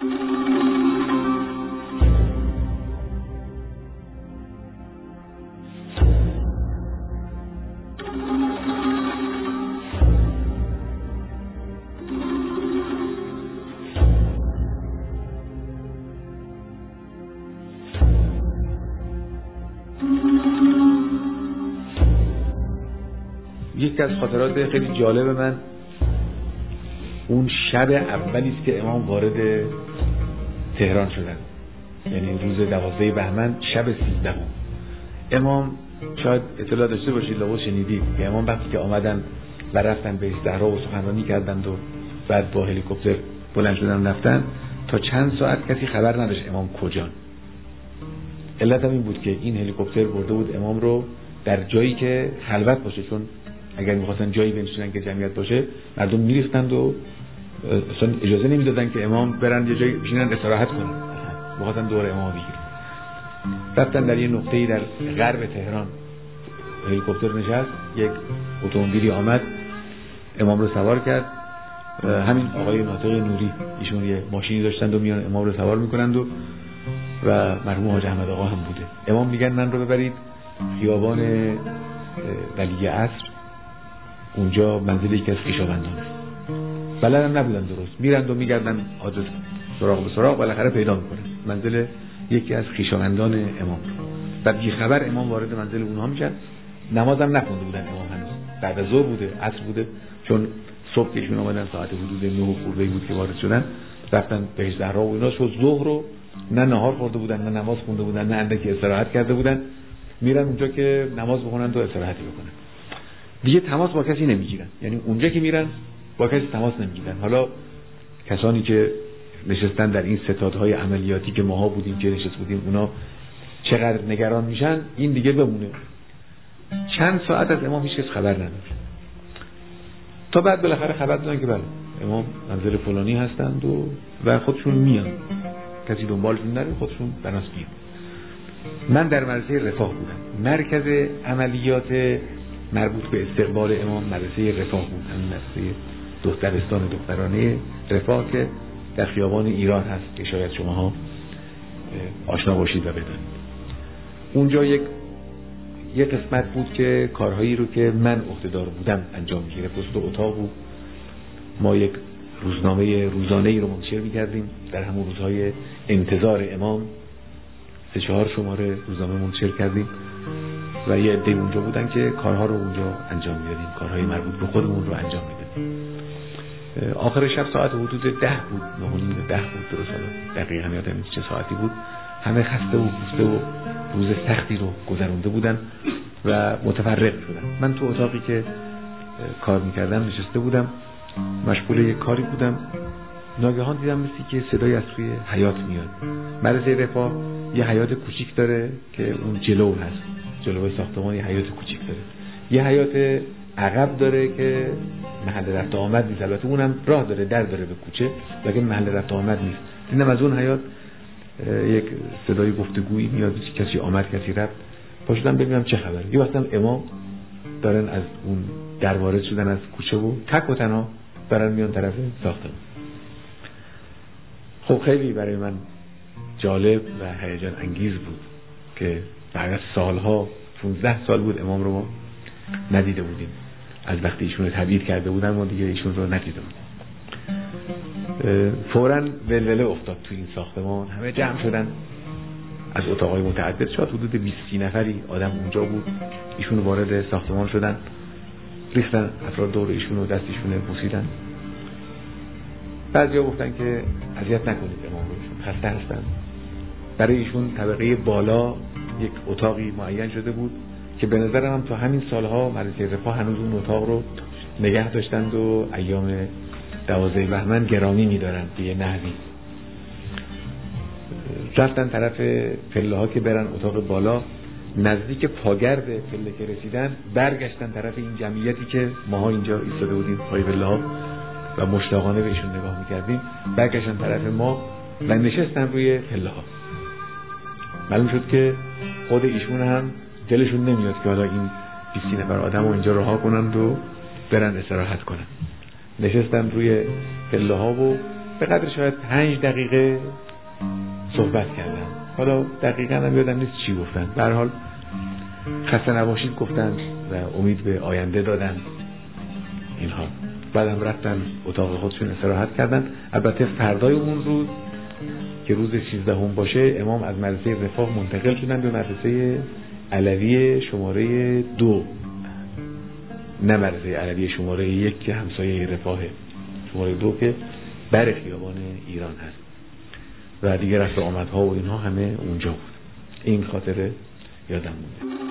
یکی از خاطرات خیلی جالب من اون شب اولی است که امام وارد تهران شدن، یعنی روز 12 بهمن شب 13. امام شاید اطلاع داشته باشید، لابد شنیدید که امام وقتی که آمدن و رفتن به زهرا و سخنرانی کردند و بعد با هلیکوپتر بلند شدن رفتن، تا چند ساعت کسی خبر نداشت امام کجان. علت هم این بود که این هلیکوپتر برده بود امام رو در جایی که خلوت باشه، چون اگر می‌خواستن جایی بنشینن که جمعیت باشه مردم می‌ریختند و اصلا اجازه نمیدادن که امام برن یه جایی بشینن استراحت کنن، می‌خواستن دور امام بگیرن. رفتن در یه نقطه‌ای در غرب تهران هلیکوپتر نشست، یک اتومبیلی آمد امام رو سوار کرد. همین آقای ناطق نوری ایشون یه ماشینی داشتند و میان امام رو سوار می‌کنند و مرحوم حاج احمد آقا هم بوده. امام میگن من رو ببرید خیابان ولی عصر، اونجا منزل یکی از خویشاوندان است. بلدم نبودن درست، میرند و میگردن آدرس سراغ به سراغ، بالاخره پیدا میکنن منزل یکی از خویشاوندان امام. و بی خبر امام وارد منزل اونها میشن. نمازم نخونده بودن امام، هنوز بعد از ظهر بوده، عصر بوده، چون صبح کشون آمدن ساعت حدود 9 خورده بود که وارد شدن، رفتن به زهرا و اینا. شد ظهر رو نه نهار خورده بودن، نه نماز خونده بودن، نه اندکی استراحت کرده بودن. میرن اونجا که نماز بخونن و استراحتی بکنن. دیگه تماس با کسی نمیگیرن، یعنی اونجا که میرن با کسی تماس نمیگیرن. حالا کسانی که نشستن در این ستادهای عملیاتی که ماها بودیم که نشست بودیم، اونا چقدر نگران میشن این دیگه بمونه. چند ساعت از امام هیچ کس خبر نداشت، تا بعد بالاخره خبر دادن که بله امام منزل فلانی هستند و خودشون میان، کسی دنبالشون نره، خودشون بناس میان. من در مدرسه رفاه بودم، مرکز عملیات مربوط به استقبال امام مدرسه رفاه بود، همین مدرسه دخترستان دخترانه رفاه که در خیابان ایران هست که شاید شماها آشنا باشید و بدانید. اونجا یک قسمت بود که کارهایی رو که من عهده‌دار بودم انجام می‌گرفت. وسط اتاق بود، ما یک روزنامه روزانه‌ای رو منتشر می‌کردیم در همون روزهای انتظار امام. 3-4 شماره روزنامه منتشر کردیم و یه عده اونجا بودن که کارها رو اونجا انجام میدادیم، کارهای مربوط به خودمون رو انجام میدادیم. آخر شب ساعت حدود 10 بود، 9:30 10 بود درست، دقیقاً یادم نیست چه ساعتی بود. همه خسته و گسسته و روز سختی رو گذرونده بودن و متفرق شدن. من تو اتاقی که کار میکردم نشسته بودم، مشغول یک کاری بودم. ناگهان دیدم مثل که صدای از توی حیاط میاد. مدرسه رفاه یه حیاط کوچیک داره که اون جلو هست، جلوی ساختمان یه حیاط کوچیک داره. یه حیاط عقب داره که محل رفت و آمد نیست، البته اونم راه داره، در داره به کوچه، لیکن محل رفت و آمد نیست. دیدم از اون حیاط یک صدای گفتگویی میاد، کسی آمد کسی رفت. پاشدم ببینم چه خبره. یه وقتم امام دارن از اون در وارد شدن از کوچه و تک و تنها دارن میان طرف ساختمان. خب خیلی برای من جالب و هیجان انگیز بود که بعد از سالها 15 سال بود امام رو ما ندیده بودیم. از وقتی ایشون رو تبعید کرده بودن ما دیگه ایشون رو ندیده بودیم. فوراً ولوله افتاد تو این ساختمان، همه جمع شدن از اتاقای متعدد، شاید حدود 20 نفری آدم اونجا بود. ایشون وارد ساختمان شدن، ریختن افراد دور ایشون و دستشون رو بوسیدن. بعضیا گفتن که اذیت نکنید امام رو، ایشون خسته هستن. برای ایشون طبقه بالا یک اتاقی معین شده بود که به نظرم هم تا همین سالها مدرسه رفاه هنوز اون اتاق رو نگه داشتند و ایام 12 بهمن گرامی می‌دارند به یه نحوی. رفتن طرف پله ها که برن اتاق بالا، نزدیک پاگرد پله که رسیدن برگشتن طرف این جمعیتی که ماها اینجا ایستاده بودیم پای پله ها و مشتاقانه بهشون نگاه می‌کردیم، برگشتن طرف ما و نشستن روی پله ها. معلوم شد که خود ایشون هم دلشون نمیاد که حالا این 20 نفر آدم رو اینجا رها کنند و برن استراحت کنن. نشستن روی پله ها و به قدر شاید 5 دقیقه صحبت کردن. حالا دقیقاً هم یادم نیست چی گفتن. به هر حال خسته نباشید گفتن و امید به آینده دادن اینها. بعدم رفتن اتاق خودشون استراحت کردن. البته فردای اون روز که روز 16 باشه امام از مدرسه رفاه منتقل شدن به مدرسه علوی شماره 2، نه مدرسه علوی شماره 1 که همسایه رفاهه، شماره 2 که بر خیابان ایران هست و دیگه رفت آمدها و اینها همه اونجا بود. این خاطره یادم مونده.